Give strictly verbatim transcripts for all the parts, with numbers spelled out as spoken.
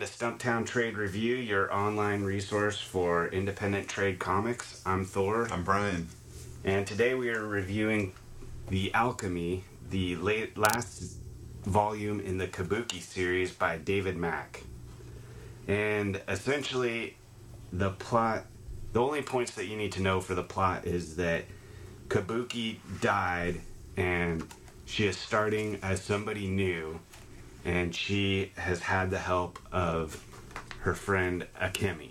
Stumptown Trade Review, your online resource for independent trade comics. I'm Thor. I'm Brian. And today we are reviewing The Alchemy, the late, last volume in the Kabuki series by David Mack. And essentially, the plot, the only points that you need to know for the plot is that Kabuki died and she is starting as somebody new, and she has had the help of her friend Akemi.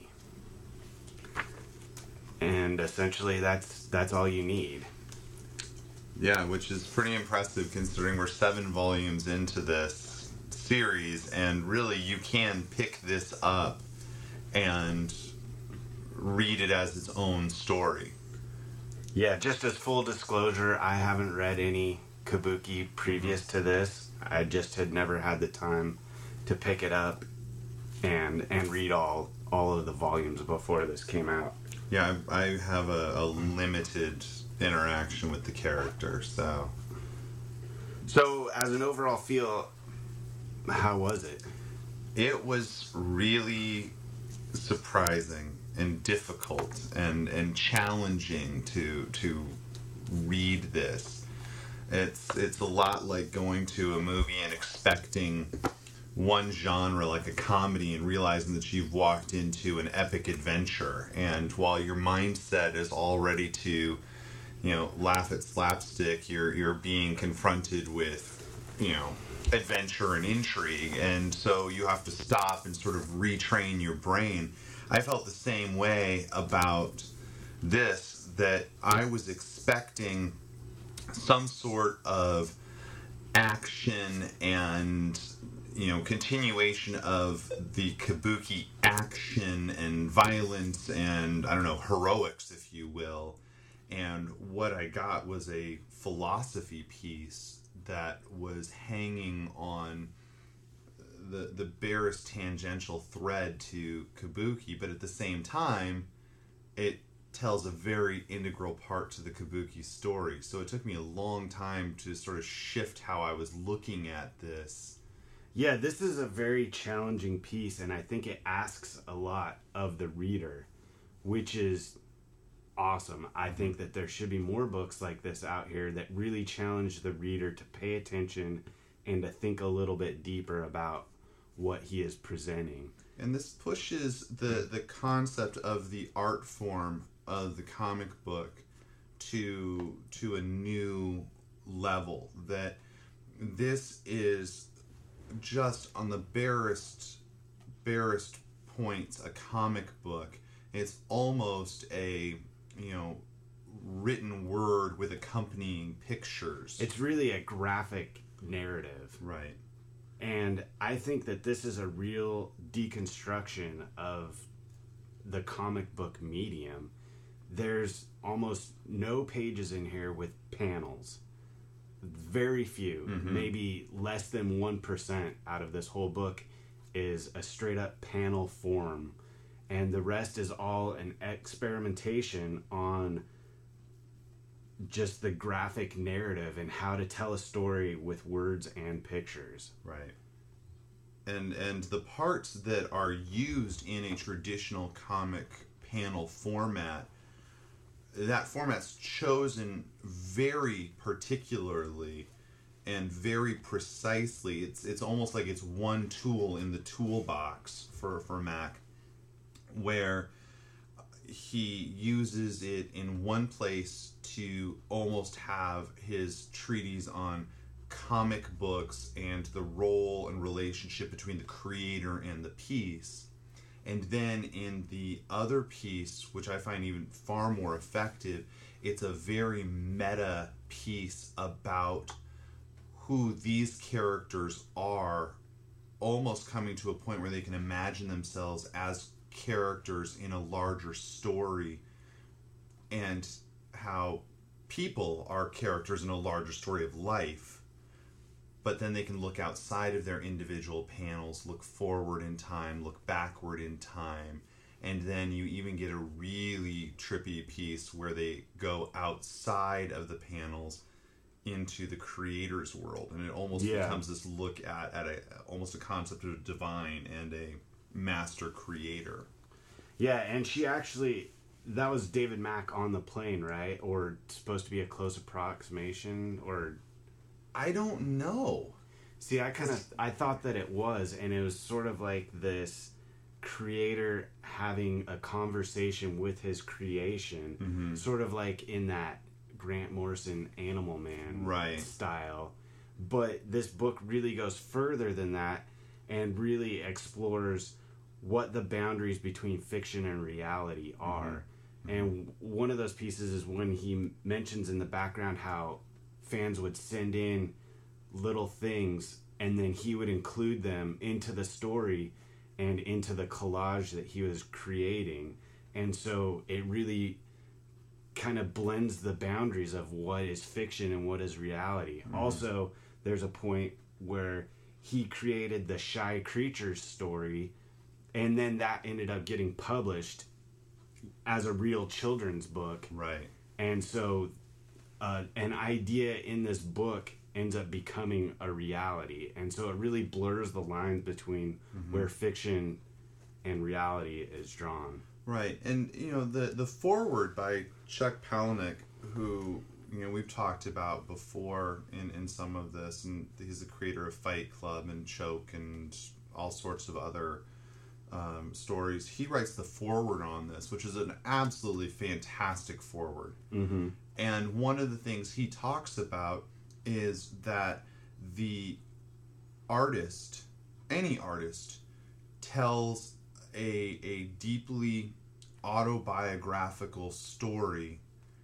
And essentially that's that's all you need. Yeah, which is pretty impressive considering we're seven volumes into this series, and really you can pick this up and read it as its own story. Yeah, just as full disclosure, I haven't read any Kabuki previous to this. I just had never had the time to pick it up and and read all all of the volumes before this came out. Yeah, I, I have a, a limited interaction with the character, so... So, as an overall feel, how was it? It was really surprising and difficult and, and challenging to to read this. It's it's a lot like going to a movie and expecting one genre like a comedy and realizing that you've walked into an epic adventure, and while your mindset is all ready to, you know, laugh at slapstick, you're you're being confronted with, you know, adventure and intrigue, and so you have to stop and sort of retrain your brain. I felt the same way about this, that I was expecting some sort of action and, you know, continuation of the Kabuki action and violence and, I don't know, heroics, if you will. And what I got was a philosophy piece that was hanging on the the barest tangential thread to Kabuki, but at the same time, it tells a very integral part to the Kabuki story. So it took me a long time to sort of shift how I was looking at this. Yeah, this is a very challenging piece, and I think it asks a lot of the reader, which is awesome. I think that there should be more books like this out here that really challenge the reader to pay attention and to think a little bit deeper about what he is presenting. And this pushes the, the concept of the art form of the comic book to to a new level. That this is just on the barest barest points a comic book. It's almost a, you know, written word with accompanying pictures. It's really a graphic narrative. Right. And I think that this is a real deconstruction of the comic book medium. There's almost no pages in here with panels. Very few. Mm-hmm. Maybe less than one percent out of this whole book is a straight up panel form. And the rest is all an experimentation on just the graphic narrative and how to tell a story with words and pictures. Right. And and the parts that are used in a traditional comic panel format, that format's chosen very particularly and very precisely. It's it's almost like it's one tool in the toolbox for, for Mack, where he uses it in one place to almost have his treatise on comic books and the role and relationship between the creator and the piece. And then in the other piece, which I find even far more effective, it's a very meta piece about who these characters are, almost coming to a point where they can imagine themselves as characters in a larger story, and how people are characters in a larger story of life, but then they can look outside of their individual panels, look forward in time, look backward in time, and then you even get a really trippy piece where they go outside of the panels into the creator's world, and it almost yeah. becomes this look at, at a almost a concept of divine and a master creator. Yeah, and she actually, that was David Mack on the plane, right? Or supposed to be a close approximation, or... I don't know. See, I kind of, I thought that it was, and it was sort of like this creator having a conversation with his creation, mm-hmm. sort of like in that Grant Morrison Animal Man right. style. But this book really goes further than that and really explores what the boundaries between fiction and reality are. Mm-hmm. And one of those pieces is when he mentions in the background how fans would send in little things and then he would include them into the story and into the collage that he was creating. And so it really kind of blends the boundaries of what is fiction and what is reality. Mm-hmm. Also, there's a point where he created the Shy Creatures story, and then that ended up getting published as a real children's book. Right. And so uh, an idea in this book ends up becoming a reality. And so it really blurs the lines between mm-hmm. where fiction and reality is drawn. Right. And, you know, the, the foreword by Chuck Palahniuk, who, you know, we've talked about before in, in some of this, and he's the creator of Fight Club and Choke and all sorts of other um, stories. He writes the foreword on this, which is an absolutely fantastic foreword. Mm-hmm. And one of the things he talks about is that the artist, any artist, tells a, a deeply autobiographical story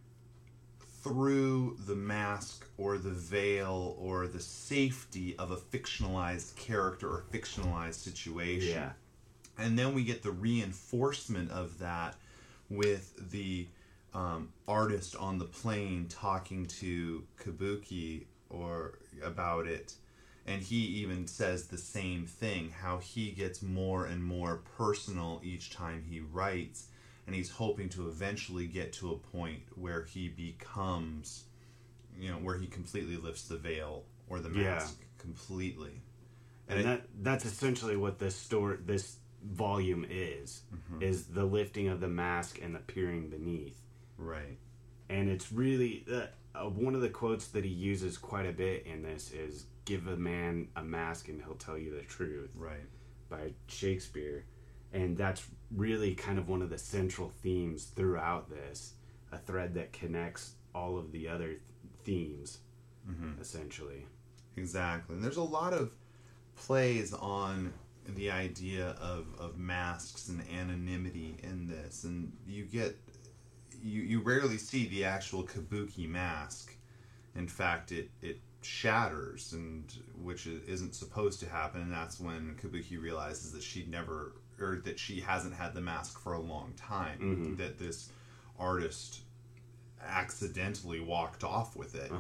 through the mask or the veil or the safety of a fictionalized character or fictionalized situation. Yeah. And then we get the reinforcement of that with the um, artist on the plane talking to Kabuki or about it, and he even says the same thing, how he gets more and more personal each time he writes, and he's hoping to eventually get to a point where he becomes, you know, where he completely lifts the veil or the mask yeah. completely. And, and it, that that's essentially what this story, this volume is, mm-hmm. is the lifting of the mask and the peering beneath. Right. And it's really, uh, uh, one of the quotes that he uses quite a bit in this is, "Give a man a mask and he'll tell you the truth." Right. By Shakespeare. And that's really kind of one of the central themes throughout this, a thread that connects all of the other th- themes, mm-hmm. essentially. Exactly. And there's a lot of plays on the idea of, of masks and anonymity in this, and you get you, you rarely see the actual Kabuki mask. In fact, it, it shatters, and which isn't supposed to happen, and that's when Kabuki realizes that she'd never, or that she hasn't had the mask for a long time, mm-hmm. that this artist accidentally walked off with it.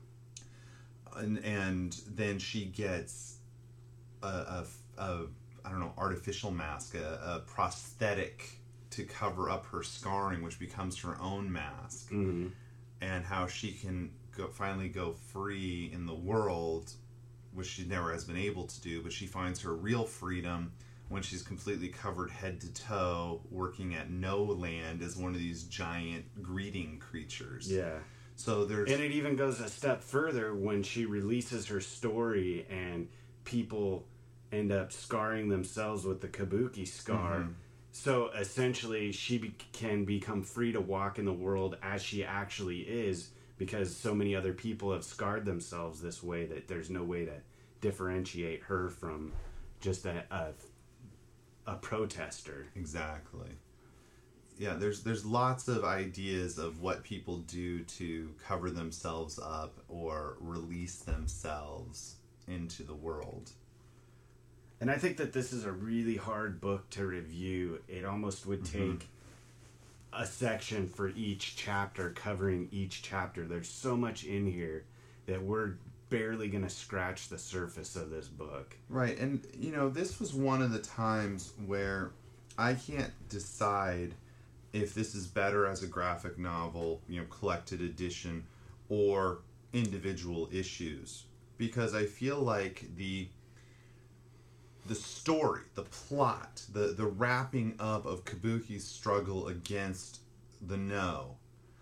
Uh-huh. And, and then she gets a, a, a I don't know, artificial mask, a, a prosthetic to cover up her scarring, which becomes her own mask. Mm-hmm. And how she can go, finally go free in the world, which she never has been able to do, but she finds her real freedom when she's completely covered head to toe, working at No Land as one of these giant greeting creatures. Yeah. So there's... And it even goes a step further when she releases her story and people end up scarring themselves with the Kabuki scar. Mm-hmm. So essentially she be- can become free to walk in the world as she actually is, because so many other people have scarred themselves this way that there's no way to differentiate her from just a a, a protester. Exactly. Yeah, there's there's lots of ideas of what people do to cover themselves up or release themselves into the world. And I think that this is a really hard book to review. It almost would take mm-hmm. a section for each chapter, covering each chapter. There's so much in here that we're barely going to scratch the surface of this book. Right, and, you know, this was one of the times where I can't decide if this is better as a graphic novel, you know, collected edition, or individual issues. Because I feel like the... the story, the plot, the, the wrapping up of Kabuki's struggle against the no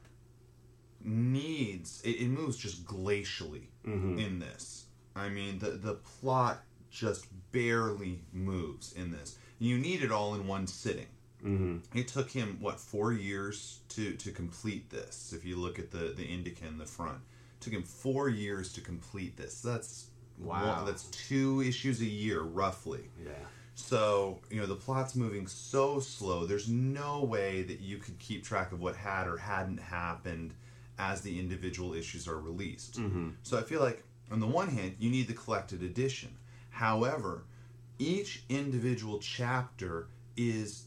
needs, it, it moves just glacially mm-hmm. in this. I mean, the, the plot just barely moves in this. You need it all in one sitting. Mm-hmm. It took him, what, four years to, to complete this, if you look at the, the indica in the front. It took him four years to complete this. That's wow. One, that's two issues a year, roughly. Yeah. So, you know, the plot's moving so slow, there's no way that you could keep track of what had or hadn't happened as the individual issues are released. Mm-hmm. So I feel like, on the one hand, you need the collected edition. However, each individual chapter is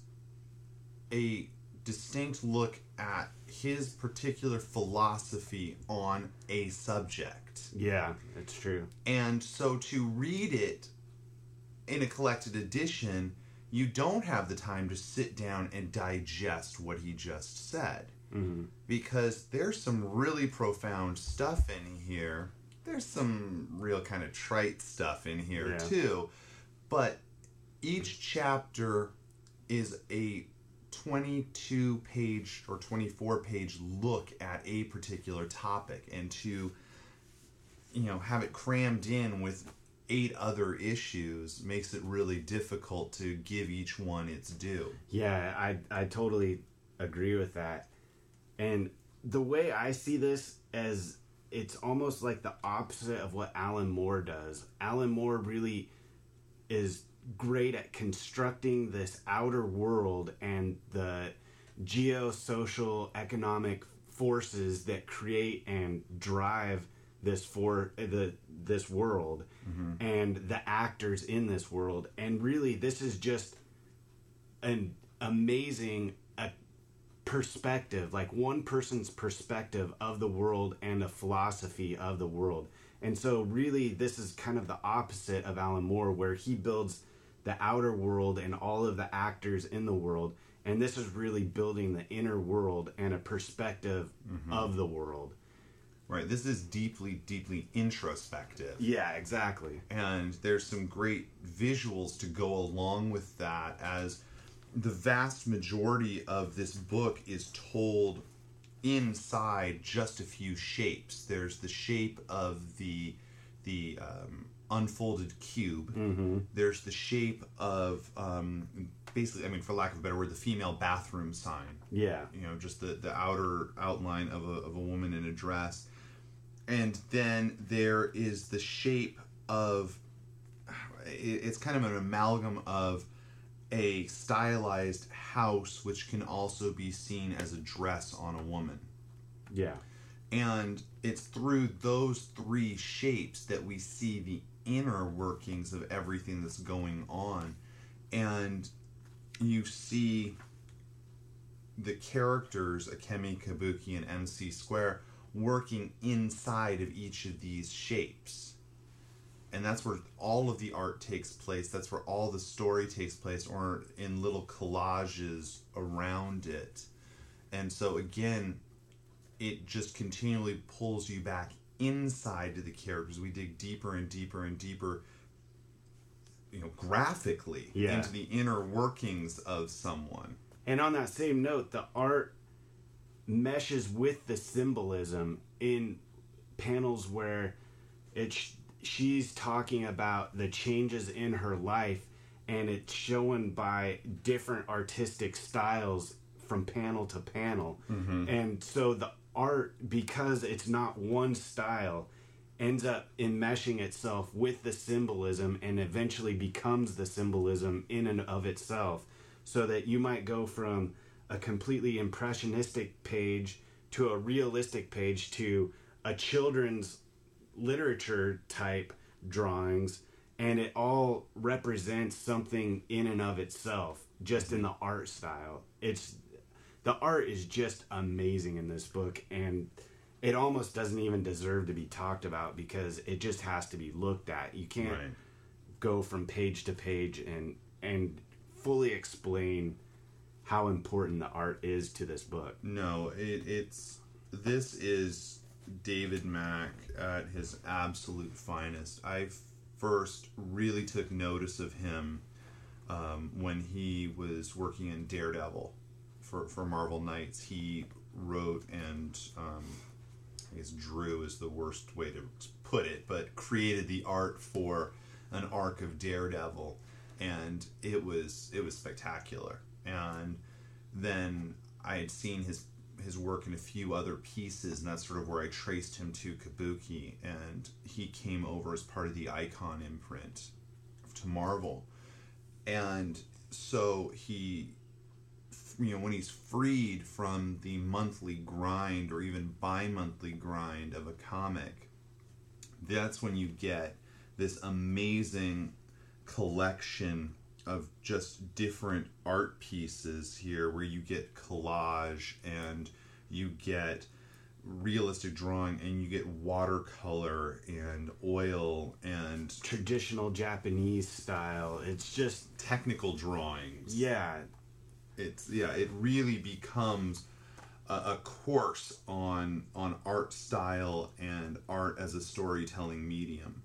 a distinct look at his particular philosophy on a subject. Yeah, that's true. And so to read it in a collected edition, you don't have the time to sit down and digest what he just said. Mm-hmm. Because there's some really profound stuff in here. There's some real kind of trite stuff in here, yeah. too. But each chapter is a twenty-two page or twenty-four page look at a particular topic. And to, you know, have it crammed in with eight other issues makes it really difficult to give each one its due. Yeah, I, I totally agree with that. And the way I see this as, it's almost like the opposite of what Alan Moore does. Alan Moore really is great at constructing this outer world and the geosocial economic forces that create and drive this for the this world mm-hmm. and the actors in this world. And really, this is just an amazing uh, perspective, like one person's perspective of the world and a philosophy of the world. And so really, this is kind of the opposite of Alan Moore, where he builds the outer world and all of the actors in the world. And this is really building the inner world and a perspective mm-hmm. of the world. Right, this is deeply, deeply introspective. Yeah, exactly. And there's some great visuals to go along with that, as the vast majority of this book is told inside just a few shapes. There's the shape of the the um, unfolded cube. Mm-hmm. There's the shape of um, basically, I mean, for lack of a better word, the female bathroom sign. Yeah. You know, just the, the outer outline of a, of a woman in a dress. And then there is the shape of, it's kind of an amalgam of a stylized house, which can also be seen as a dress on a woman. Yeah. And it's through those three shapes that we see the inner workings of everything that's going on. And you see the characters, Akemi, Kabuki, and M C Square, working inside of each of these shapes. And that's where all of the art takes place. That's where all the story takes place, or in little collages around it. And so again, it just continually pulls you back inside to the characters. We dig deeper and deeper and deeper, you know, graphically yeah. into the inner workings of someone. And on that same note, the art meshes with the symbolism in panels where it's she's talking about the changes in her life, and it's shown by different artistic styles from panel to panel. Mm-hmm. And so the art, because it's not one style, ends up enmeshing itself with the symbolism and eventually becomes the symbolism in and of itself, so that you might go from a completely impressionistic page to a realistic page to a children's literature type drawings, and it all represents something in and of itself, just in the art style. It's the art is just amazing in this book, and it almost doesn't even deserve to be talked about because it just has to be looked at. You can't right. go from page to page and and fully explain how important the art is to this book. No, it, it's this is David Mack at his absolute finest. I first really took notice of him um, when he was working in Daredevil for, for Marvel Knights. He wrote and um, I guess drew is the worst way to put it, but created the art for an arc of Daredevil, and it was it was spectacular. And then I had seen his his work in a few other pieces, and that's sort of where I traced him to Kabuki, and he came over as part of the Icon imprint to Marvel. And so he, you know, when he's freed from the monthly grind or even bi-monthly grind of a comic, that's when you get this amazing collection of just different art pieces here, where you get collage and you get realistic drawing and you get watercolor and oil and traditional Japanese style. It's just technical drawings. Yeah. It's yeah, it really becomes a, a course on on art style and art as a storytelling medium.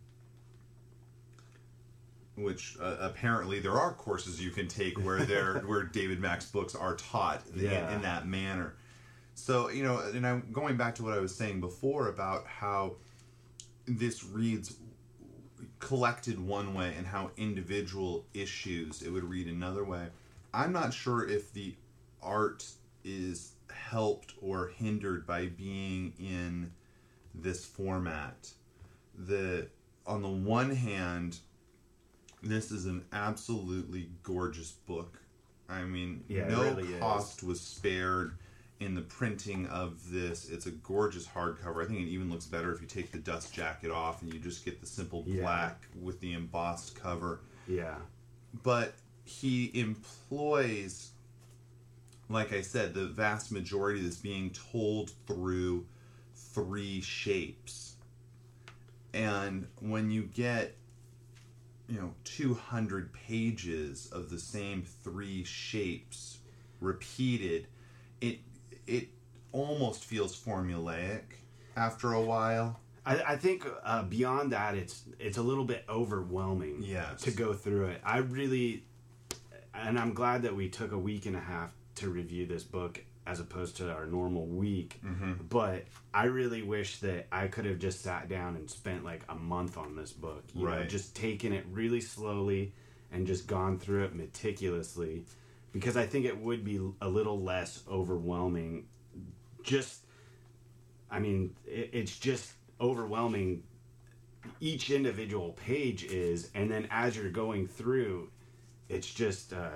Which uh, apparently there are courses you can take where there where David Mack's books are taught yeah. in, in that manner. So, you know, and I'm going back to what I was saying before about how this reads collected one way and how individual issues it would read another way. I'm not sure if the art is helped or hindered by being in this format. The on the one hand, this is an absolutely gorgeous book. I mean, yeah, no really cost is. was spared in the printing of this. It's a gorgeous hardcover. I think it even looks better if you take the dust jacket off and you just get the simple yeah. black with the embossed cover. Yeah. But he employs, like I said, the vast majority of this being told through three shapes. And when you get, you know, two hundred pages of the same three shapes repeated, it it almost feels formulaic after a while. I, I think uh, beyond that, it's it's a little bit overwhelming yes. to go through it. I really, and I'm glad that we took a week and a half to review this book as opposed to our normal week. Mm-hmm. But I really wish that I could have just sat down and spent like a month on this book. You right. know, just taken it really slowly and just gone through it meticulously, because I think it would be a little less overwhelming. Just, I mean, it, it's just overwhelming. Each individual page is, and then as you're going through, it's just uh,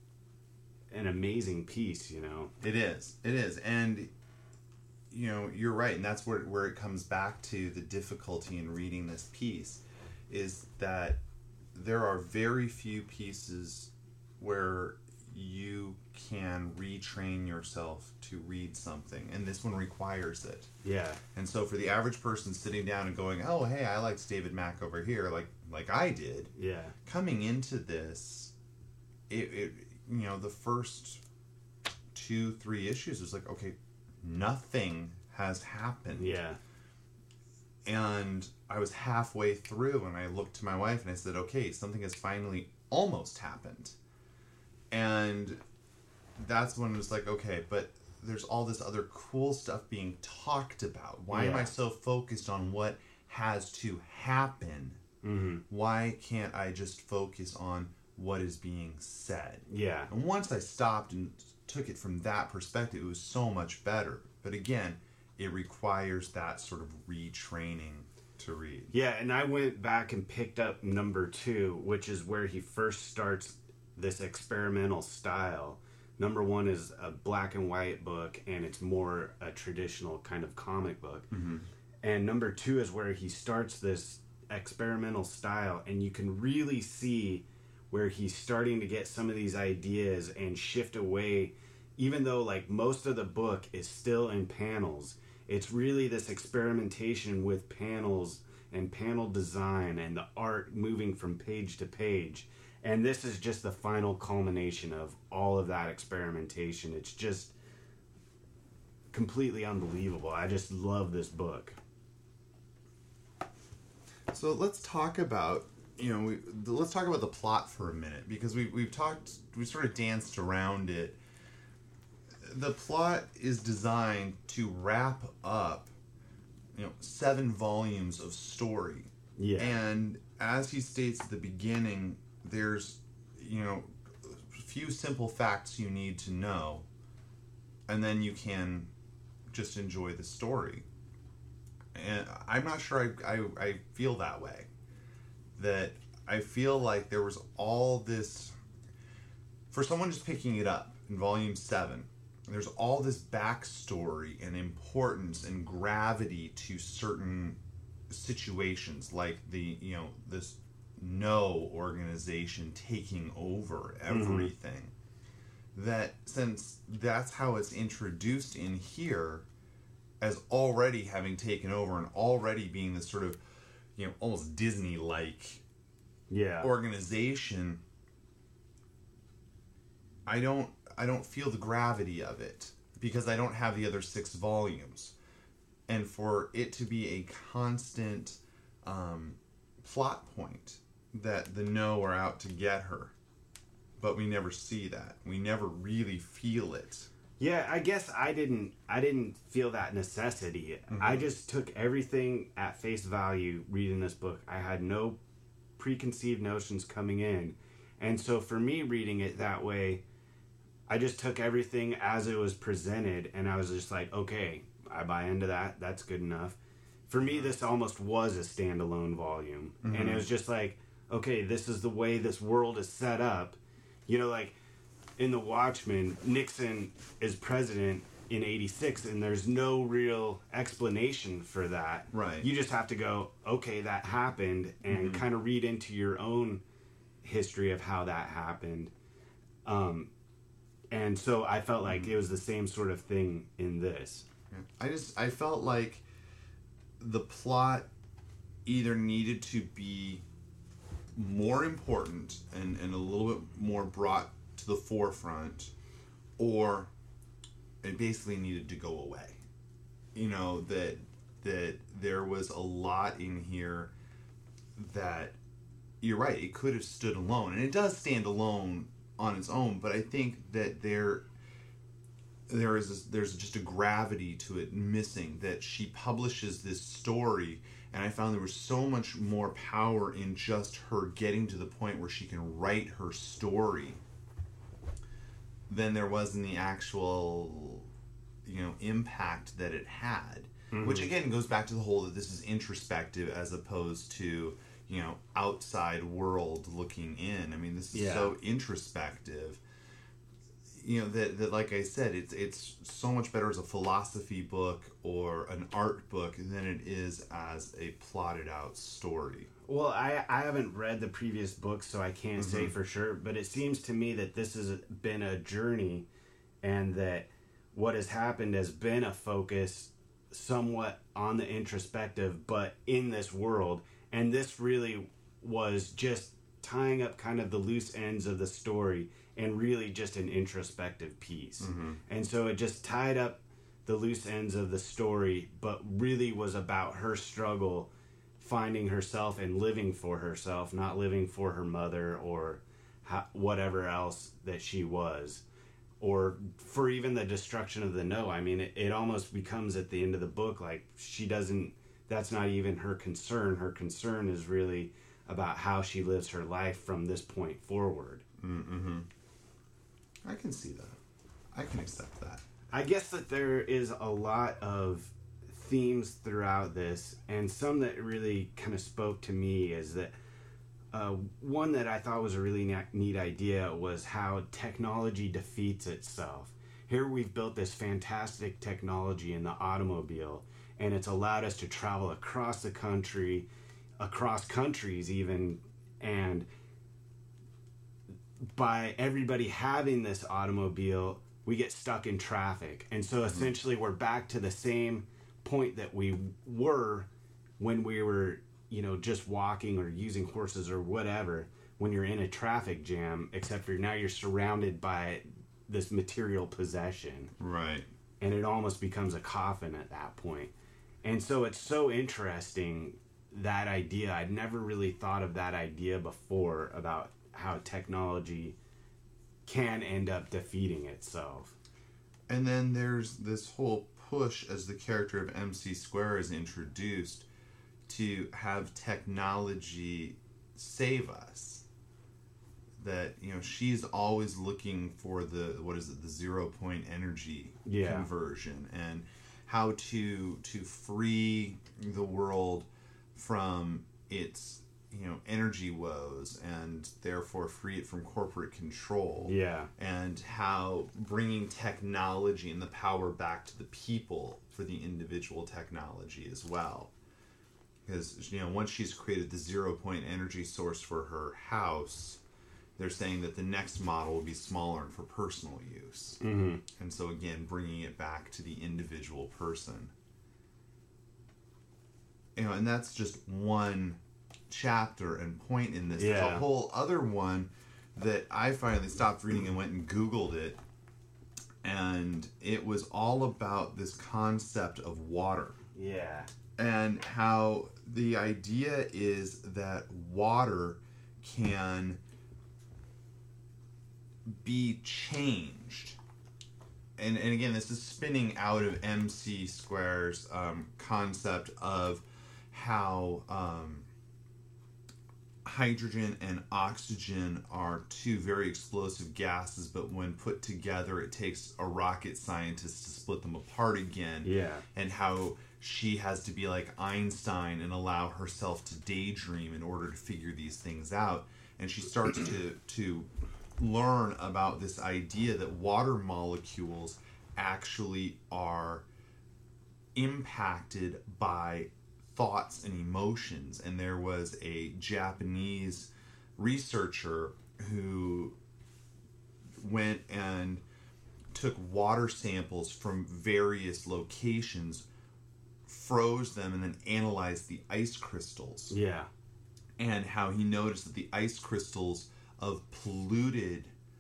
an amazing piece, you know. It is. It is. And, you know, you're right. And that's where, where it comes back to the difficulty in reading this piece, is that there are very few pieces where you can retrain yourself to read something, and this one requires it. Yeah. And so for the average person sitting down and going, oh, hey, I liked David Mack over here, like like I did. Yeah. Coming into this, it, it you know, the first two, three issues was like, okay, nothing has happened. Yeah. And I was halfway through, and I looked to my wife and I said, okay, something has finally almost happened. And that's when it was like, okay, but there's all this other cool stuff being talked about. Why yeah. am I so focused on what has to happen? Mm-hmm. Why can't I just focus on what is being said? Yeah. And once I stopped and took it from that perspective, it was so much better. But again, it requires that sort of retraining to read. Yeah, and I went back and picked up number two, which is where he first starts this experimental style. Number one is a black and white book, and it's more a traditional kind of comic book. Mm-hmm. And number two is where he starts this experimental style, and you can really see where he's starting to get some of these ideas and shift away. Even though like most of the book is still in panels, it's really this experimentation with panels and panel design and the art moving from page to page. And this is just the final culmination of all of that experimentation. It's just completely unbelievable. I just love this book. So let's talk about you know, we, let's talk about the plot for a minute, because we, we've talked, we sort of danced around it. The plot is designed to wrap up, you know, seven volumes of story. Yeah. And as he states at the beginning, there's, you know, a few simple facts you need to know, and then you can just enjoy the story. And I'm not sure I, I, I feel that way. That I feel like there was all this, for someone just picking it up in volume seven, there's all this backstory and importance and gravity to certain situations, like the, you know, this No organization taking over everything. Mm-hmm. That, since that's how it's introduced in here, as already having taken over and already being this sort of, you know, almost Disney-like yeah. organization, I don't I don't feel the gravity of it, because I don't have the other six volumes. And for it to be a constant um, plot point that the No are out to get her, but we never see that. We never really feel it. Yeah, I guess I didn't I didn't feel that necessity. Mm-hmm. I just took everything at face value reading this book. I had no preconceived notions coming in. And so for me reading it that way, I just took everything as it was presented, and I was just like, okay, I buy into that. That's good enough. For me, this almost was a standalone volume. Mm-hmm. And it was just like, okay, this is the way this world is set up. You know, like, in The Watchmen, Nixon is president in eighty-six, and there's no real explanation for that. Right. You just have to go, okay, that happened, and mm-hmm. kind of read into your own history of how that happened. Um, and so I felt like mm-hmm. it was the same sort of thing in this. Yeah. I just, I felt like the plot either needed to be more important and, and a little bit more brought to the forefront, or it basically needed to go away. You know, that that there was a lot in here that, you're right, it could have stood alone, and it does stand alone on its own, but I think that there there is this, there's just a gravity to it missing, that she publishes this story, and I found there was so much more power in just her getting to the point where she can write her story than there was in the actual, you know, impact that it had. Mm-hmm. Which again goes back to the whole that this is introspective as opposed to, you know, outside world looking in. I mean, this is yeah. so introspective. You know, that, that like I said, it's it's so much better as a philosophy book or an art book than it is as a plotted out story. Well, I, I haven't read the previous books, so I can't mm-hmm. say for sure, but it seems to me that this has been a journey, and that what has happened has been a focus somewhat on the introspective, but in this world, and this really was just tying up kind of the loose ends of the story and really just an introspective piece. Mm-hmm. And so it just tied up the loose ends of the story, but really was about her struggle finding herself and living for herself, not living for her mother or ha- whatever else that she was, or for even the destruction of the No. I mean, it, it almost becomes at the end of the book like she doesn't, that's not even her concern. Her concern is really about how she lives her life from this point forward. Mm-hmm. I can see that. I can accept that. I guess that there is a lot of themes throughout this, and some that really kind of spoke to me is that uh, one that I thought was a really ne- neat idea was how technology defeats itself. Here we've built this fantastic technology in the automobile, and it's allowed us to travel across the country, across countries even, and by everybody having this automobile, we get stuck in traffic. And so essentially we're back to the same point that we were when we were, you know, just walking or using horses or whatever, when you're in a traffic jam, except for now you're surrounded by this material possession. Right. And it almost becomes a coffin at that point. And so it's so interesting that idea. I'd never really thought of that idea before about how technology can end up defeating itself. And then there's this whole push as the character of M C Square is introduced to have technology save us. That, you know, she's always looking for the, what is it, the zero point energy yeah. conversion, and how to to free the world from its, you know, energy woes, and therefore free it from corporate control. Yeah. And how bringing technology and the power back to the people for the individual technology as well. Because, you know, once she's created the zero point energy source for her house, they're saying that the next model will be smaller and for personal use. Mm-hmm. And so, again, bringing it back to the individual person. You know, and that's just one chapter and point in this. Yeah. There's a whole other one that I finally stopped reading and went and Googled it. And it was all about this concept of water. Yeah. And how the idea is that water can be changed. And, and again, this is spinning out of M C Square's um, concept of how um, hydrogen and oxygen are two very explosive gases, but when put together, it takes a rocket scientist to split them apart again. Yeah. And how she has to be like Einstein and allow herself to daydream in order to figure these things out. And she starts to to learn about this idea that water molecules actually are impacted by thoughts and emotions. And there was a Japanese researcher who went and took water samples from various locations, froze them, and then analyzed the ice crystals. Yeah. And how he noticed that the ice crystals of polluted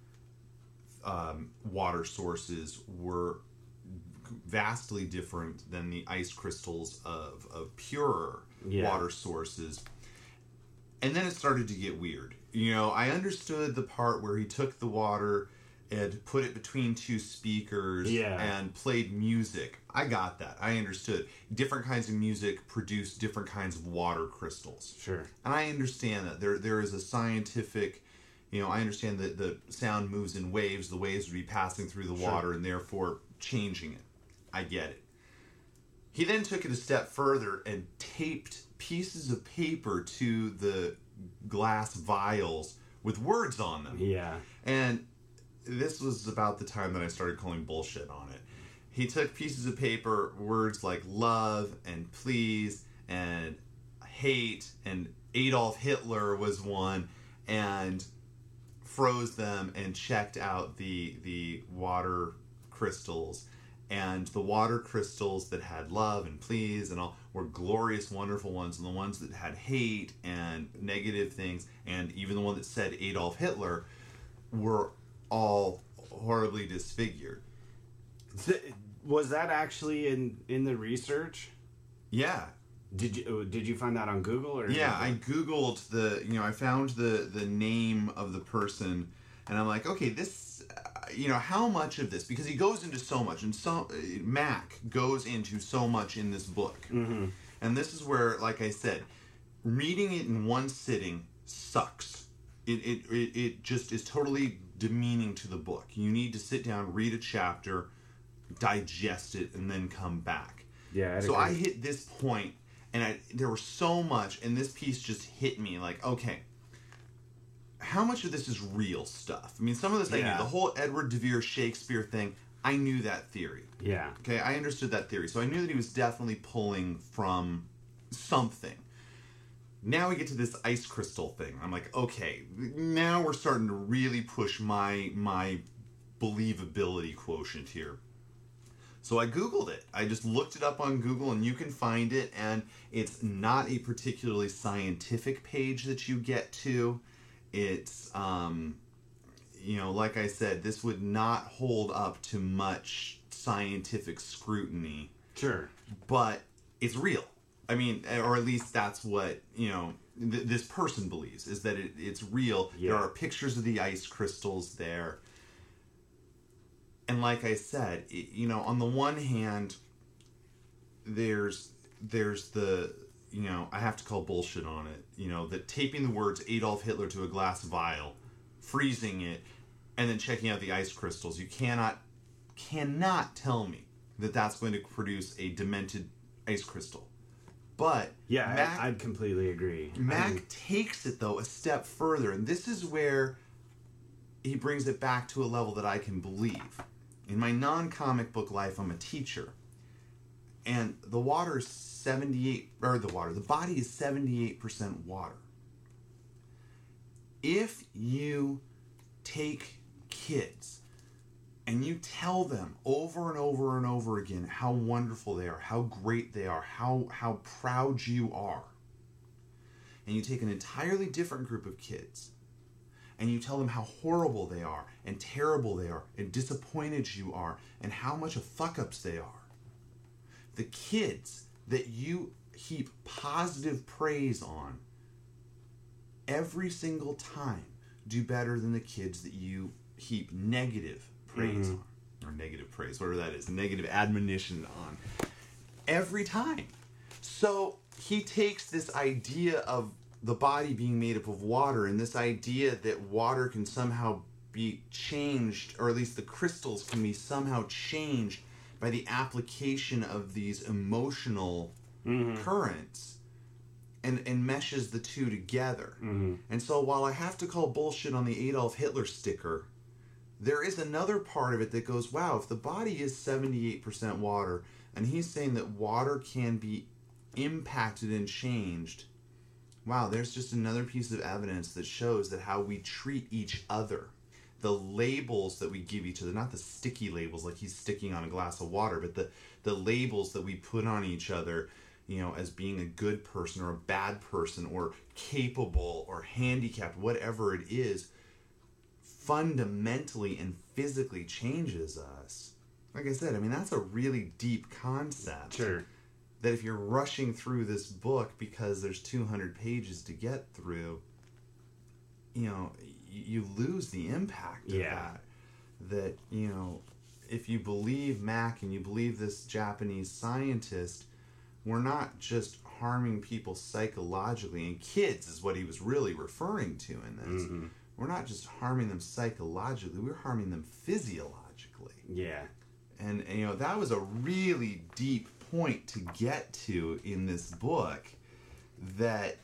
um, water sources were vastly different than the ice crystals of, of purer yeah. water sources. And then it started to get weird. You know, I understood the part where he took the water and put it between two speakers yeah. and played music. I got that. I understood. Different kinds of music produce different kinds of water crystals. Sure. And I understand that. There, there is a scientific, you know, I understand that the sound moves in waves. The waves would be passing through the sure. water and therefore changing it. I get it. He then took it a step further and taped pieces of paper to the glass vials with words on them. Yeah. And this was about the time that I started calling bullshit on it. He took pieces of paper, words like love and please and hate, and Adolf Hitler was one, and froze them and checked out the the water crystals. And the water crystals that had love and please and all were glorious, wonderful ones. And the ones that had hate and negative things, and even the one that said Adolf Hitler, were all horribly disfigured. Was that actually in, in the research? Yeah. Did you did you find that on Google or? Yeah, I Googled the, you know, I found the, the name of the person, and I'm like, okay, this, uh, you know, how much of this, because he goes into so much, and so, uh, Mac goes into so much in this book. Mm-hmm. And this is where, like I said, reading it in one sitting sucks. It, it, it, it just is totally demeaning to the book. You need to sit down, read a chapter, digest it, and then come back. Yeah. I'd so agree. I hit this point, and I, there was so much, and this piece just hit me like, okay, how much of this is real stuff? I mean, some of this I Yeah. knew. The whole Edward de Vere Shakespeare thing, I knew that theory. Yeah. Okay, I understood that theory. So I knew that he was definitely pulling from something. Now we get to this ice crystal thing. I'm like, okay, now we're starting to really push my my believability quotient here. So I Googled it. I just looked it up on Google, and you can find it, and it's not a particularly scientific page that you get to. It's, um, you know, like I said, this would not hold up to much scientific scrutiny. Sure. But it's real. I mean, or at least that's what, you know, th- this person believes, is that it, it's real. Yeah. There are pictures of the ice crystals there. And like I said, it, you know, on the one hand, there's there's the, you know, I have to call bullshit on it, you know, that taping the words Adolf Hitler to a glass vial, freezing it, and then checking out the ice crystals. You cannot, cannot tell me that that's going to produce a demented ice crystal. But yeah, Mac, I, I'd completely agree. Mac I mean, takes it, though, a step further. And this is where he brings it back to a level that I can believe. In my non-comic book life, I'm a teacher. And the water is seventy-eight, or the water, the body is seventy-eight percent water. If you take kids and you tell them over and over and over again how wonderful they are, how great they are, how, how proud you are, and you take an entirely different group of kids and you tell them how horrible they are and terrible they are and disappointed you are and how much of fuck-ups they are, the kids that you heap positive praise on every single time do better than the kids that you heap negative praise mm-hmm. on. Or negative praise, whatever that is. Negative admonition on. Every time. So he takes this idea of the body being made up of water and this idea that water can somehow be changed, or at least the crystals can be somehow changed by the application of these emotional mm-hmm. currents, and, and meshes the two together. Mm-hmm. And so while I have to call bullshit on the Adolf Hitler sticker, there is another part of it that goes, wow, if the body is seventy-eight percent water, and he's saying that water can be impacted and changed, wow, there's just another piece of evidence that shows that how we treat each other, the labels that we give each other, not the sticky labels like he's sticking on a glass of water, but the, the labels that we put on each other, you know, as being a good person or a bad person or capable or handicapped, whatever it is, fundamentally and physically changes us. Like I said, I mean, that's a really deep concept. Sure. That if you're rushing through this book because there's two hundred pages to get through, you know, you lose the impact of yeah. that. That, you know, if you believe Mac and you believe this Japanese scientist, we're not just harming people psychologically, and kids is what he was really referring to in this. Mm-hmm. We're not just harming them psychologically, we're harming them physiologically. Yeah. And, and you know, that was a really deep point to get to in this book that,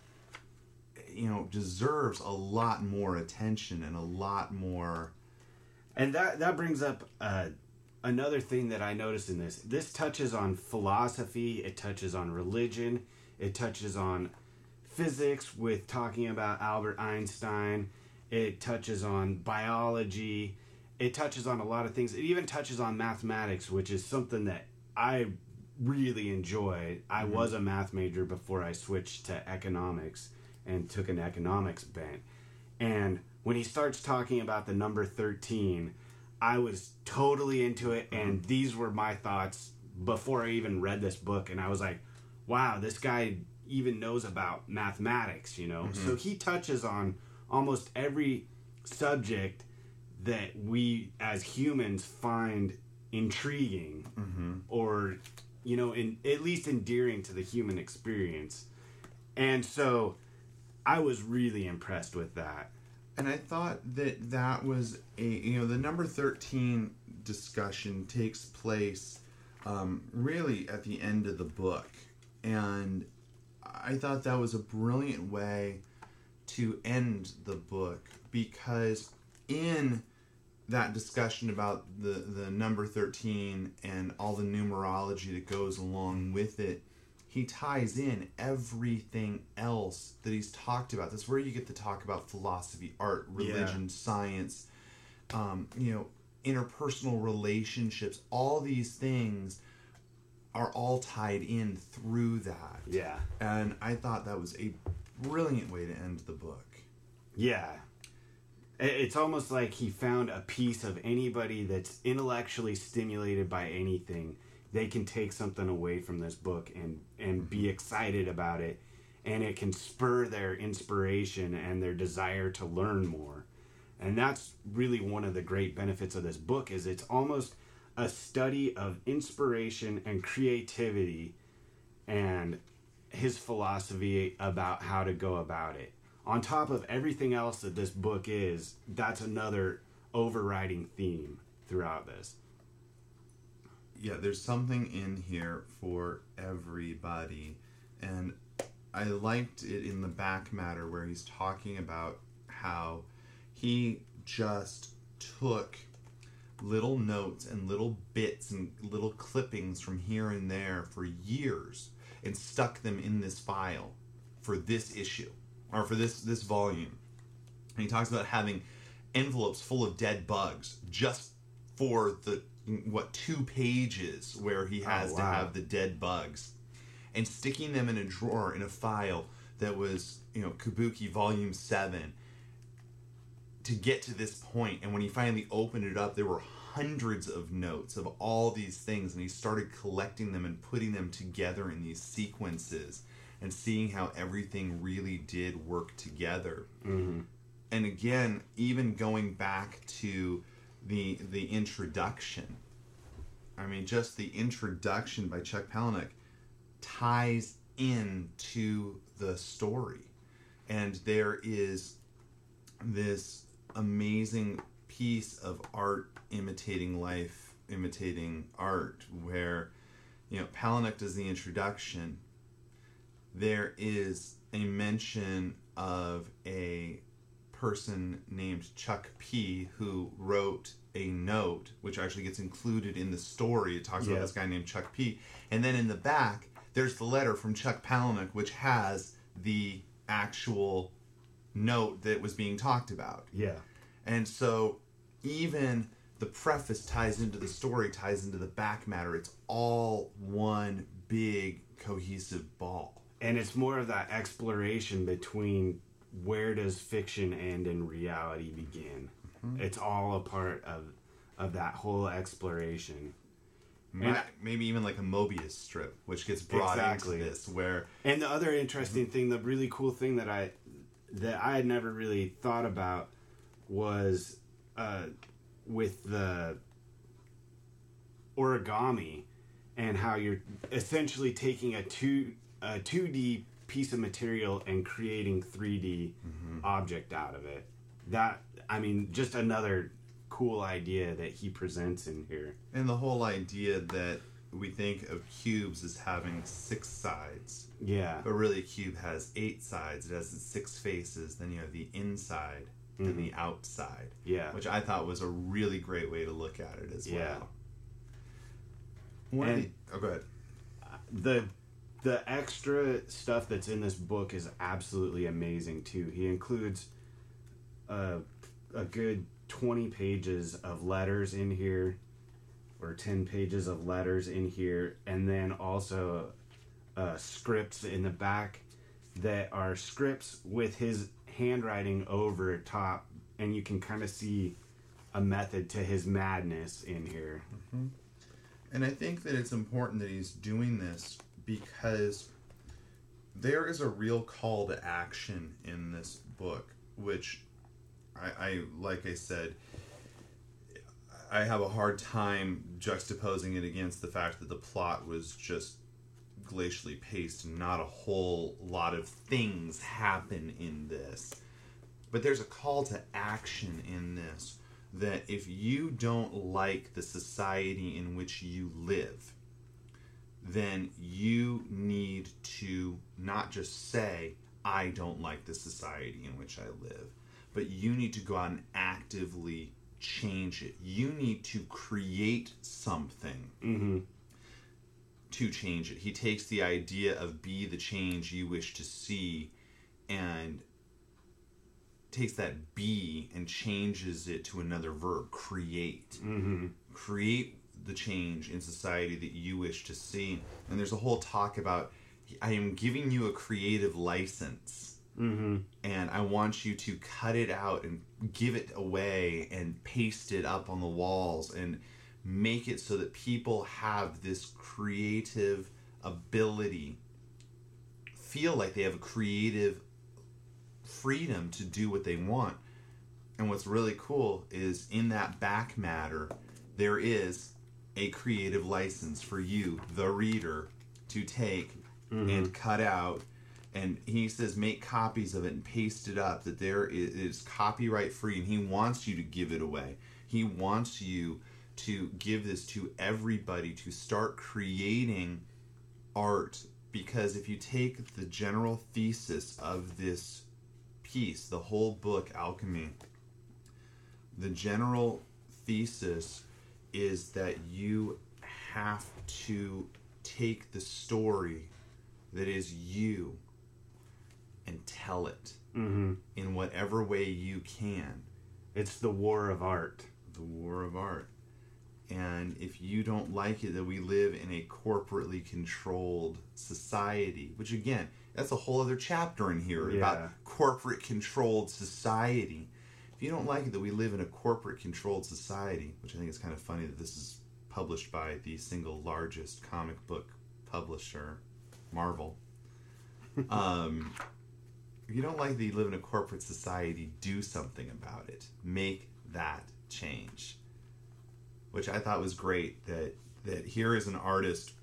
you know, deserves a lot more attention and a lot more. And that that brings up uh, another thing that I noticed in this. This touches on philosophy, it touches on religion, it touches on physics with talking about Albert Einstein, it touches on biology, it touches on a lot of things. It even touches on mathematics, which is something that I really enjoy. I mm-hmm. was a math major before I switched to economics and took an economics bent. And when he starts talking about the number thirteen, I was totally into it, and these were my thoughts before I even read this book, and I was like, wow, this guy even knows about mathematics, you know? Mm-hmm. So he touches on almost every subject that we as humans find intriguing mm-hmm. or, you know, in, at least endearing to the human experience. And so I was really impressed with that. And I thought that that was a, you know, the number thirteen discussion takes place um, really at the end of the book. And I thought that was a brilliant way to end the book, because in that discussion about the, the number thirteen and all the numerology that goes along with it, he ties in everything else that he's talked about. That's where you get to talk about philosophy, art, religion, yeah. science, um, you know, interpersonal relationships. All these things are all tied in through that. Yeah. And I thought that was a brilliant way to end the book. Yeah. It's almost like he found a piece of anybody that's intellectually stimulated by anything they can take something away from this book and and be excited about it, and it can spur their inspiration and their desire to learn more. And that's really one of the great benefits of this book, is it's almost a study of inspiration and creativity and his philosophy about how to go about it. On top of everything else that this book is, that's another overriding theme throughout this. Yeah, there's something in here for everybody. And I liked it in the back matter where he's talking about how he just took little notes and little bits and little clippings from here and there for years and stuck them in this file for this issue, or for this this volume. And he talks about having envelopes full of dead bugs just for the, what, two pages where he has oh, wow. to have the dead bugs, and sticking them in a drawer in a file that was, you know, Kabuki Volume seven, to get to this point. And when he finally opened it up, there were hundreds of notes of all these things, and he started collecting them and putting them together in these sequences and seeing how everything really did work together. Mm-hmm. And again, even going back to the the introduction, I mean, just the introduction by Chuck Palahniuk ties into the story. And there is this amazing piece of art imitating life, imitating art, where, you know, Palahniuk does the introduction. There is a mention of a person named Chuck P. who wrote a note, which actually gets included in the story. It talks yeah. about this guy named Chuck P. And then in the back, there's the letter from Chuck Palahniuk, which has the actual note that was being talked about. Yeah. And so even the preface ties into the story, ties into the back matter. It's all one big cohesive ball. And it's more of that exploration between where does fiction end and reality begin. Mm-hmm. It's all a part of of that whole exploration. Maybe, I, maybe even like a Mobius strip, which gets brought exactly. into this. Where and the other interesting mm-hmm. thing, the really cool thing that I that I had never really thought about was uh, with the origami and how you're essentially taking a two a two D piece of material and creating three D mm-hmm. object out of it. That, I mean, just another cool idea that he presents in here. And the whole idea that we think of cubes as having six sides. Yeah. But really a cube has eight sides. It has six faces. Then you have the inside mm-hmm. and the outside. Yeah. Which I thought was a really great way to look at it as yeah. well. One and the, oh, go ahead. The the extra stuff that's in this book is absolutely amazing too. He includes a, a good twenty pages of letters in here, or ten pages of letters in here, and then also uh, scripts in the back that are scripts with his handwriting over top, and you can kind of see a method to his madness in here. Mm-hmm. And I think that it's important that he's doing this because there is a real call to action in this book, which I, I like I said, I have a hard time juxtaposing it against the fact that the plot was just glacially paced and not a whole lot of things happen in this. But there's a call to action in this, that if you don't like the society in which you live, then you need to not just say, I don't like the society in which I live, but you need to go out and actively change it. You need to create something mm-hmm. to change it. He takes the idea of be the change you wish to see and takes that be and changes it to another verb, create. Mm-hmm. Create the change in society that you wish to see. And there's a whole talk about, I am giving you a creative license. Mm-hmm. And I want you to cut it out and give it away and paste it up on the walls and make it so that people have this creative ability, feel like they have a creative freedom to do what they want. And what's really cool is in that back matter, there is a creative license for you, the reader, to take mm-hmm. and cut out. And he says make copies of it and paste it up, that there is, is copyright free, and he wants you to give it away. He wants you to give this to everybody, to start creating art. Because if you take the general thesis of this piece, the whole book, Alchemy, the general thesis is that you have to take the story that is you and tell it mm-hmm. in whatever way you can. It's the war of art. The war of art. And if you don't like it that we live in a corporately controlled society, which again, that's a whole other chapter in here yeah. about corporate controlled society. If you don't like it that we live in a corporate controlled society, which I think is kind of funny that this is published by the single largest comic book publisher, Marvel. um, if you don't like that you live in a corporate society, do something about it. Make that change. Which I thought was great, that that here is an artist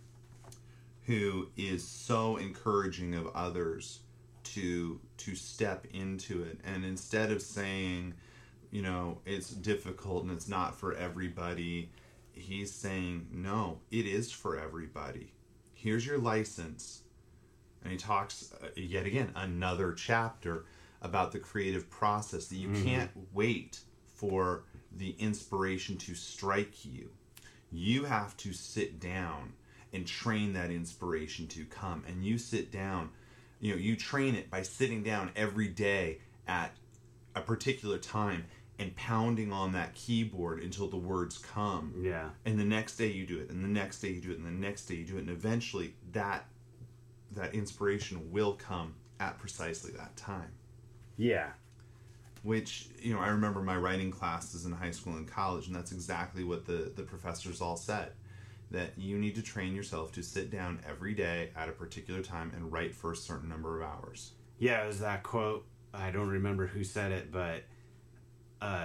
who is so encouraging of others to to step into it. And instead of saying, you know, it's difficult and it's not for everybody, he's saying, no, it is for everybody. Here's your license. And he talks, uh, yet again, another chapter about the creative process, that you mm-hmm. can't wait for the inspiration to strike you. You have to sit down and train that inspiration to come. And you sit down, you know, you train it by sitting down every day at a particular time and pounding on that keyboard until the words come. Yeah. And the next day you do it, and the next day you do it, and the next day you do it, and eventually that that inspiration will come at precisely that time. Yeah. Which, you know, I remember my writing classes in high school and college, and that's exactly what the, the professors all said. That you need to train yourself to sit down every day at a particular time and write for a certain number of hours. Yeah, it was that quote. I don't remember who said it, but uh,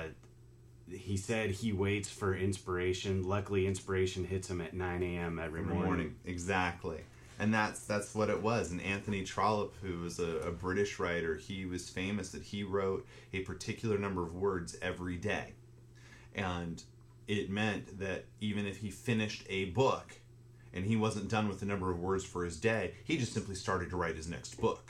he said he waits for inspiration. Luckily, inspiration hits him at nine a.m. every, every morning. morning. Exactly. And that's that's what it was. And Anthony Trollope, who was a, a British writer, he was famous that he wrote a particular number of words every day. And it meant that even if he finished a book and he wasn't done with the number of words for his day, he just simply started to write his next book.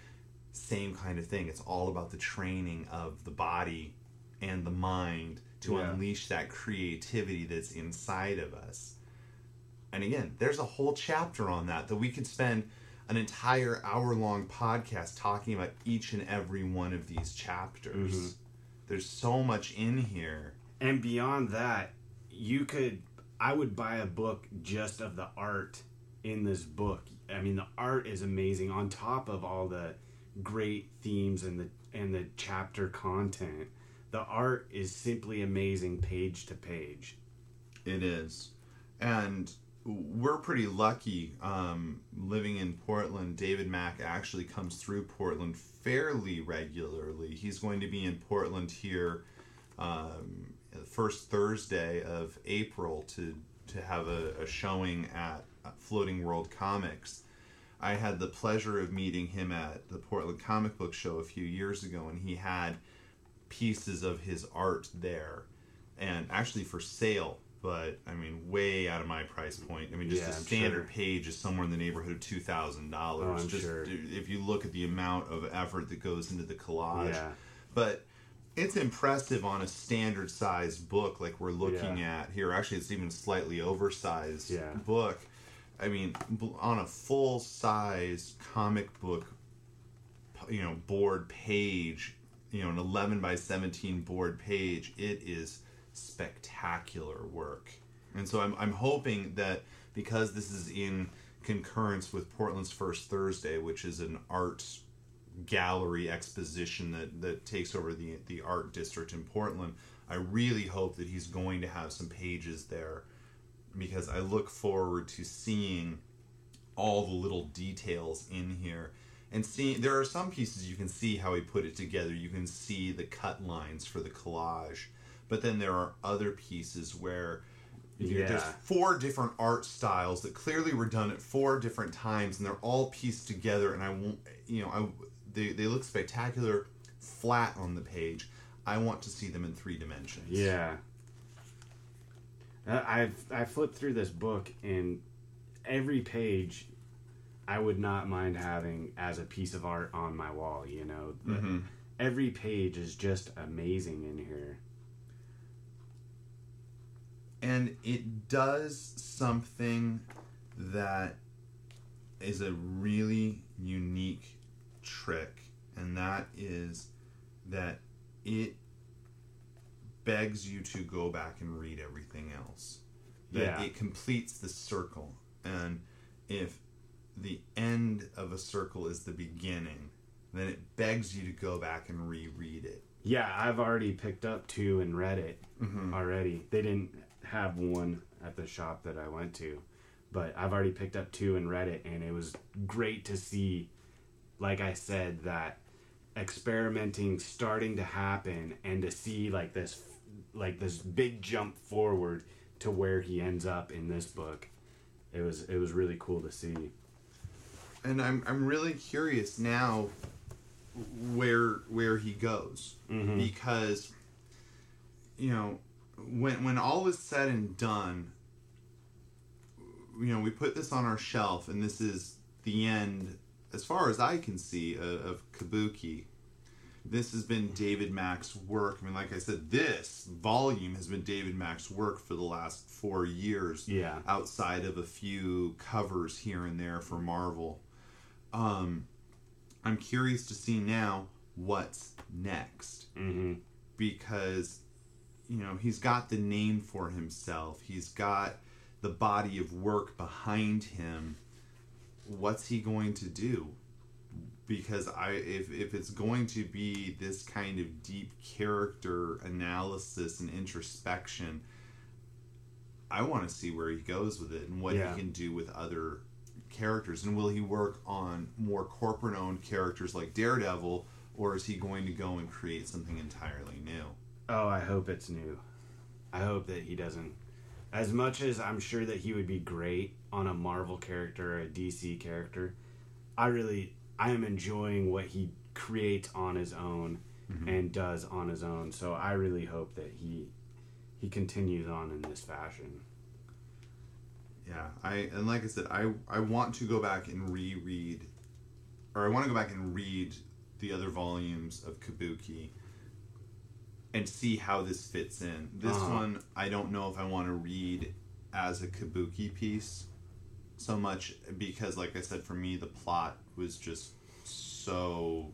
Same kind of thing. It's all about the training of the body and the mind to yeah. unleash that creativity that's inside of us. And again, there's a whole chapter on that that we could spend an entire hour-long podcast talking about each and every one of these chapters. Mm-hmm. There's so much in here. And beyond that, you could, I would buy a book just of the art in this book. I mean, the art is amazing on top of all the great themes and the and the chapter content. The art is simply amazing page to page. It is. And we're pretty lucky um, living in Portland. David Mack actually comes through Portland fairly regularly. He's going to be in Portland here um, the first Thursday of April to, to have a, a showing at Floating World Comics. I had the pleasure of meeting him at the Portland Comic Book Show a few years ago, and he had pieces of his art there, and actually for sale. But, I mean, way out of my price point. I mean, just yeah, a standard sure. page is somewhere in the neighborhood of two thousand dollars. Oh, I'm just sure. If you look at the amount of effort that goes into the collage. Yeah. But it's impressive on a standard-sized book like we're looking yeah. at here. Actually, it's even slightly oversized yeah. book. I mean, on a full-size comic book, you know, board page, you know, an eleven by seventeen board page, it is spectacular work. And so I'm I'm hoping that because this is in concurrence with Portland's First Thursday, which is an art gallery exposition that, that takes over the the art district in Portland, I really hope that he's going to have some pages there, because I look forward to seeing all the little details in here. And see, there are some pieces you can see how he put it together. You can see the cut lines for the collage. But then there are other pieces where yeah. there's four different art styles that clearly were done at four different times, and they're all pieced together. And I won't, you know, I, they they look spectacular flat on the page. I want to see them in three dimensions. Yeah. Uh, I've I flipped through this book, and every page I would not mind having as a piece of art on my wall, you know. Mm-hmm. Every page is just amazing in here. And it does something that is a really unique trick, and that is that it begs you to go back and read everything else. That yeah. it completes the circle. And if the end of a circle is the beginning, then it begs you to go back and reread it. Yeah, I've already picked up two and read it Mm-hmm. already. They didn't have one at the shop that I went to, but I've already picked up two and read it, and it was great to see, like I said, that experimenting starting to happen, and to see like this like this big jump forward to where he ends up in this book. It was it was really cool to see. And I'm I'm really curious now where where he goes, Mm-hmm. because you know when when all is said and done, you know we put this on our shelf, and this is the end, as far as I can see, of, of Kabuki. This has been David Mack's work. I mean, like I said, this volume has been David Mack's work for the last four years. Yeah. Outside of a few covers here and there for Marvel. Um, I'm curious to see now what's next. Mm-hmm. Because, you know, he's got the name for himself. He's got the body of work behind him. What's he going to do? Because I, if, if it's going to be this kind of deep character analysis and introspection, I want to see where he goes with it and what Yeah. he can do with other characters. And will he work on more corporate-owned characters like Daredevil, or is he going to go and create something entirely new? Oh, I hope it's new. I hope that he doesn't. As much as I'm sure that he would be great on a Marvel character or a D C character, I really, I am enjoying what he creates on his own mm-hmm. and does on his own. So I really hope that he he continues on in this fashion. Yeah, I and like I said, I I want to go back and reread, or I want to go back and read the other volumes of Kabuki and see how this fits in. This uh-huh. one, I don't know if I want to read as a Kabuki piece so much, because, like I said, for me, the plot was just so,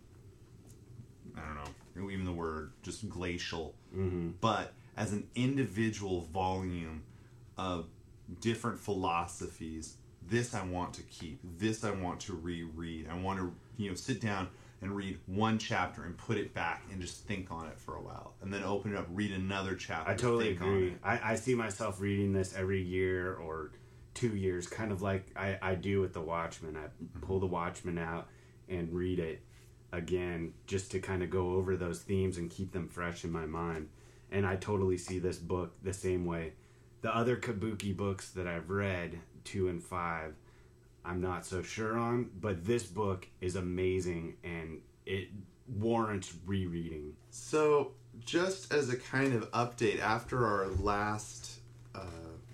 I don't know, even the word, just glacial. Mm-hmm. But as an individual volume of different philosophies, this I want to keep. This I want to reread. I want to, you know, sit down and read one chapter and put it back and just think on it for a while, and then open it up, read another chapter. I totally think agree. On it. I, I see myself reading this every year or two years, kind of like I, I do with The Watchmen. I pull The Watchmen out and read it again, just to kind of go over those themes and keep them fresh in my mind. And I totally see this book the same way. The other Kabuki books that I've read, two and five, I'm not so sure on, but this book is amazing and it warrants rereading. So, just as a kind of update, after our last uh,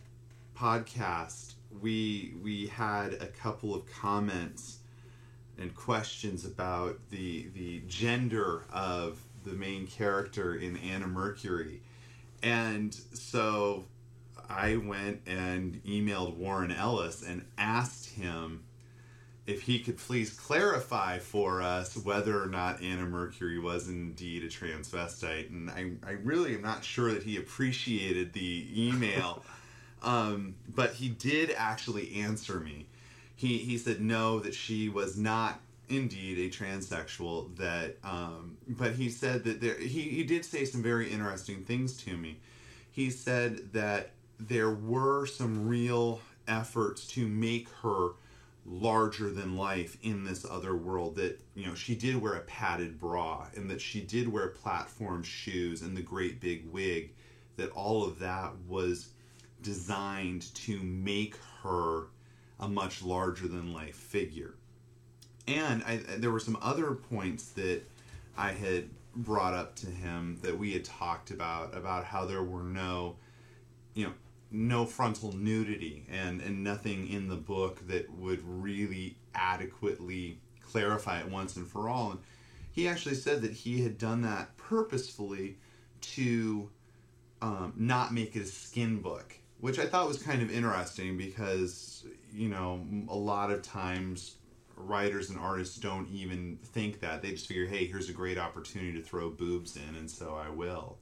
podcast, we we had a couple of comments and questions about the the gender of the main character in Anna Mercury, and so I went and emailed Warren Ellis and asked him if he could please clarify for us whether or not Anna Mercury was indeed a transvestite. And I, I really am not sure that he appreciated the email, um, but he did actually answer me. He, he said no, that she was not indeed a transsexual. That, um, but he said that there. He he did say some very interesting things to me. He said that there were some real efforts to make her larger than life in this other world, that, you know, she did wear a padded bra and that she did wear platform shoes and the great big wig, that all of that was designed to make her a much larger than life figure. And I, there were some other points that I had brought up to him that we had talked about, about how there were no, you know, no frontal nudity and, and nothing in the book that would really adequately clarify it once and for all. And he actually said that he had done that purposefully to um, not make it a skin book, which I thought was kind of interesting because, you know, a lot of times writers and artists don't even think that. They just figure, hey, here's a great opportunity to throw boobs in, and so I will.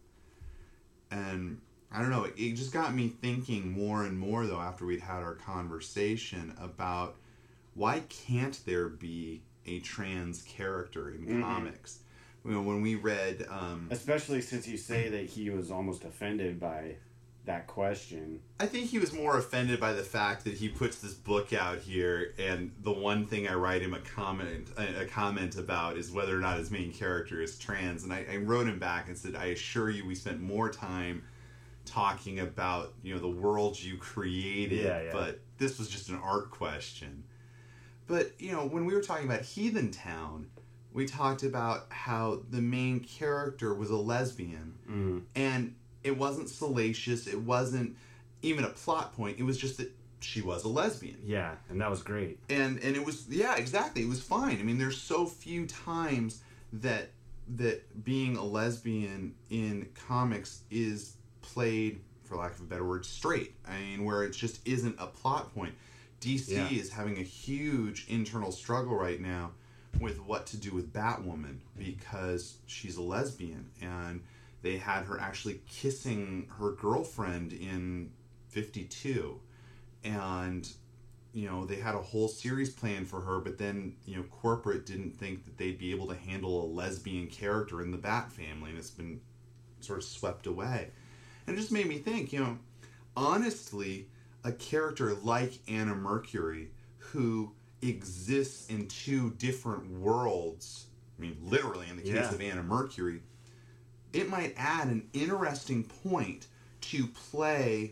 And I don't know, it, it just got me thinking more and more, though, after we'd had our conversation about why can't there be a trans character in mm-hmm. comics? You know, when we read... Um, Especially since you say that he was almost offended by that question. I think he was more offended by the fact that he puts this book out here, and the one thing I write him a comment a, a comment about is whether or not his main character is trans. And I, I wrote him back and said, I assure you we spent more time talking about, you know, the world you created, yeah, yeah. but this was just an art question. But, you know, when we were talking about Heathen Town, we talked about how the main character was a lesbian, mm-hmm. and it wasn't salacious, it wasn't even a plot point, it was just that she was a lesbian. Yeah, and that was great. And and it was, yeah, exactly, it was fine. I mean, there's so few times that that being a lesbian in comics is played, for lack of a better word, straight. I mean, where it just isn't a plot point. D C yeah. is having a huge internal struggle right now with what to do with Batwoman because she's a lesbian, and they had her actually kissing her girlfriend in fifty-two, and, you know, they had a whole series planned for her, but then, you know, corporate didn't think that they'd be able to handle a lesbian character in the Bat family, and it's been sort of swept away. And it just made me think, you know, honestly, a character like Anna Mercury, who exists in two different worlds, I mean, literally in the case yeah. of Anna Mercury, it might add an interesting point to play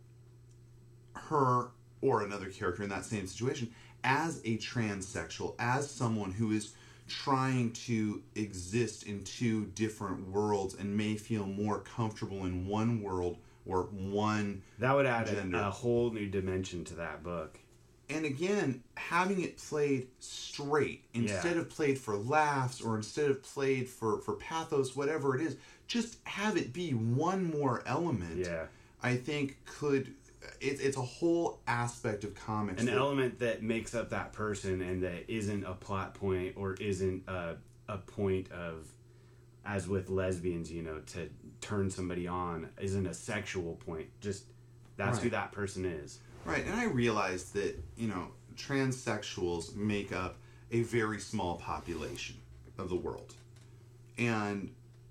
her or another character in that same situation as a transsexual, as someone who is trying to exist in two different worlds and may feel more comfortable in one world or one that would add gender. A, a whole new dimension to that book. And again, having it played straight instead yeah. of played for laughs or instead of played for, for pathos, whatever it is, just have it be one more element. Yeah, I think could it, it's a whole aspect of comics. An that, element that makes up that person and that isn't a plot point or isn't a, a point of, as with lesbians, you know, to turn somebody on, isn't a sexual point. Just that's right. who that person is. Right, and I realized that, you know, transsexuals make up a very small population of the world. And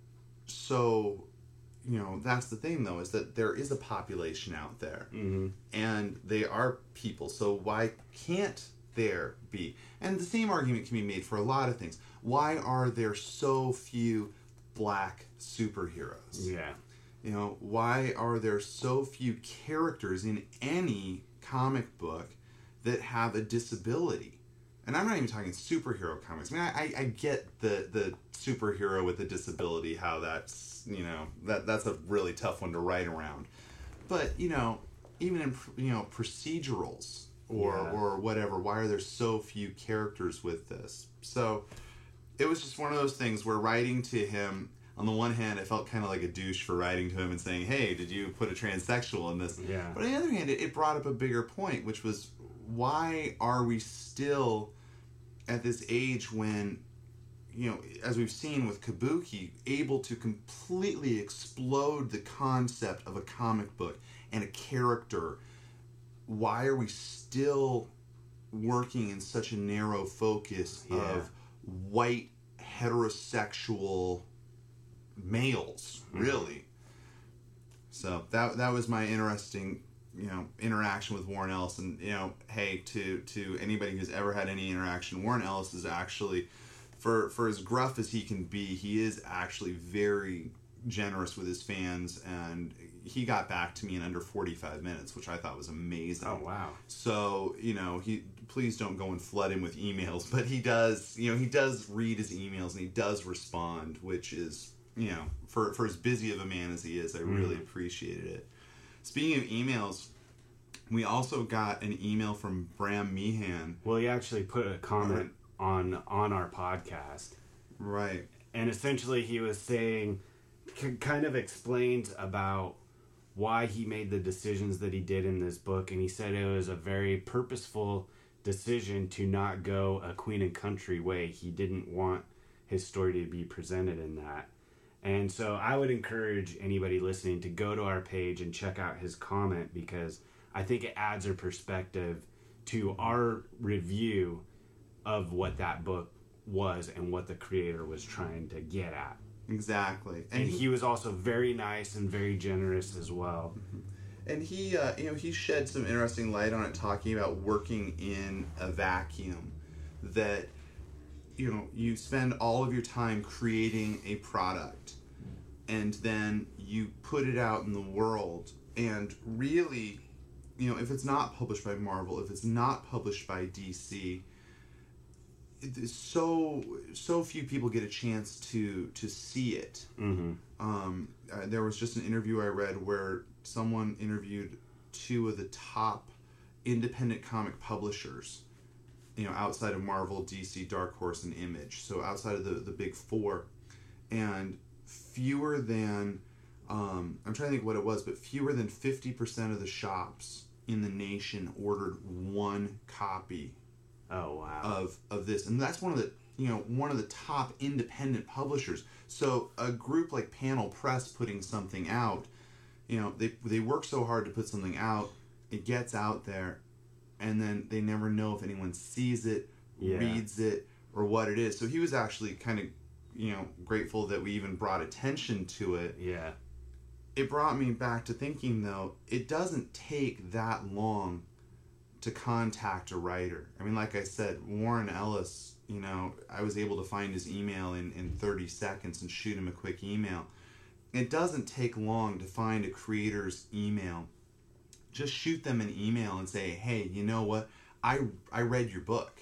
so, you know, that's the thing, though, is that there is a population out there. Mm-hmm. And they are people, so why can't there be? And the same argument can be made for a lot of things. Why are there so few black superheroes? Yeah. You know, why are there so few characters in any comic book that have a disability? And I'm not even talking superhero comics. I mean, I, I get the, the superhero with a disability, how that's, you know, that that's a really tough one to write around. But, you know, even in, you know, procedurals or, yeah. or whatever, why are there so few characters with this? So it was just one of those things where writing to him, on the one hand, I felt kind of like a douche for writing to him and saying, hey, did you put a transsexual in this? Yeah. But on the other hand, it, it brought up a bigger point, which was, why are we still at this age when, you know, as we've seen with Kabuki, able to completely explode the concept of a comic book and a character? Why are we still working in such a narrow focus Yeah. of white heterosexual males, really. So that that was my interesting, you know, interaction with Warren Ellis. And, you know, hey, to to anybody who's ever had any interaction, Warren Ellis is actually, for for as gruff as he can be, he is actually very generous with his fans, and he got back to me in under forty-five minutes, which I thought was amazing. Oh, wow. So, you know, he please don't go and flood him with emails, but he does, you know, he does read his emails and he does respond, which is, you know, for, for as busy of a man as he is, I really mm. appreciated it. Speaking of emails, we also got an email from Bram Meehan. Well, he actually put a comment on on our podcast. Right. And essentially he was saying, kind of explained about why he made the decisions that he did in this book, and he said it was a very purposeful decision to not go a Queen and Country way. He didn't want his story to be presented in that. And so I would encourage anybody listening to go to our page and check out his comment, because I think it adds a perspective to our review of what that book was and what the creator was trying to get at. Exactly. And, and he, he was also very nice and very generous as well. And he, uh, you know, he shed some interesting light on it, talking about working in a vacuum. That, you know, you spend all of your time creating a product, and then you put it out in the world. And really, you know, if it's not published by Marvel, if it's not published by D C, so so few people get a chance to to see it. Mm-hmm. Um, uh, there was just an interview I read where someone interviewed two of the top independent comic publishers, you know, outside of Marvel, D C, Dark Horse, and Image. So outside of the, the big four, and fewer than, um, I'm trying to think what it was, but fewer than fifty percent of the shops in the nation ordered one copy. Oh, wow. Of of this, and that's one of the you know one of the top independent publishers. So a group like Panel Press putting something out, you know, they they work so hard to put something out, it gets out there, and then they never know if anyone sees it, yeah. reads it, or what it is. So he was actually kind of, you know, grateful that we even brought attention to it. Yeah. It brought me back to thinking, though, it doesn't take that long to contact a writer. I mean, like I said, Warren Ellis, you know, I was able to find his email in, in thirty seconds and shoot him a quick email. It doesn't take long to find a creator's email. Just shoot them an email and say, hey, you know what? I, I read your book.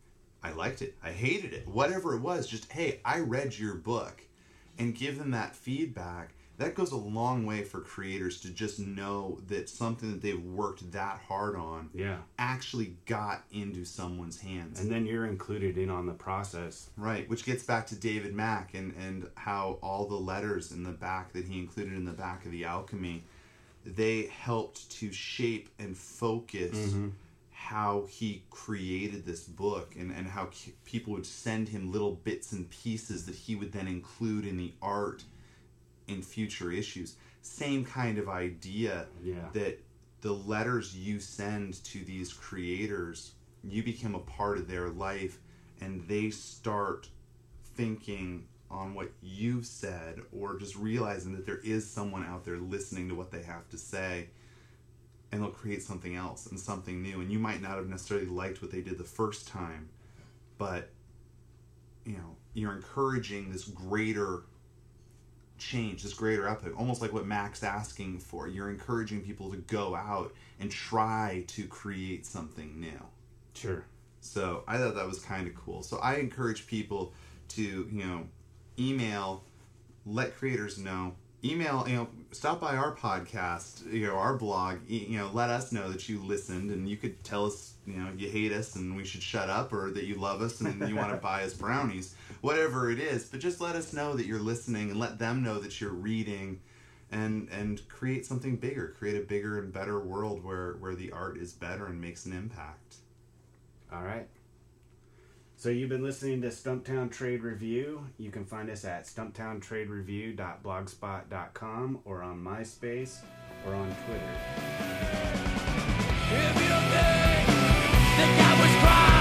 I liked it. I hated it. Whatever it was, just, hey, I read your book. And give them that feedback. That goes a long way for creators to just know that something that they've worked that hard on yeah. actually got into someone's hands. And then you're included in on the process. Right, which gets back to David Mack and, and how all the letters in the back that he included in the back of The Alchemy, they helped to shape and focus mm-hmm. how he created this book, and, and how people would send him little bits and pieces that he would then include in the art in future issues. Same kind of idea, yeah. that the letters you send to these creators, you become a part of their life, and they start thinking on what you've said, or just realizing that there is someone out there listening to what they have to say, and they'll create something else and something new. And you might not have necessarily liked what they did the first time, but you know, you're encouraging this greater change, this greater output, almost like what Mac's asking for. You're encouraging people to go out and try to create something new. Sure. So I thought that was kind of cool. So I encourage people to, you know, email, let creators know, email, you know, stop by our podcast, you know, our blog, you know, let us know that you listened, and you could tell us, you know, you hate us and we should shut up, or that you love us and you want to buy us brownies, whatever it is. But just let us know that you're listening, and let them know that you're reading, and and create something bigger, create a bigger and better world where, where the art is better and makes an impact. All right. So you've been listening to Stumptown Trade Review. You can find us at stumptown trade review dot blogspot dot com, or on MySpace, or on Twitter. If you think think I was crying.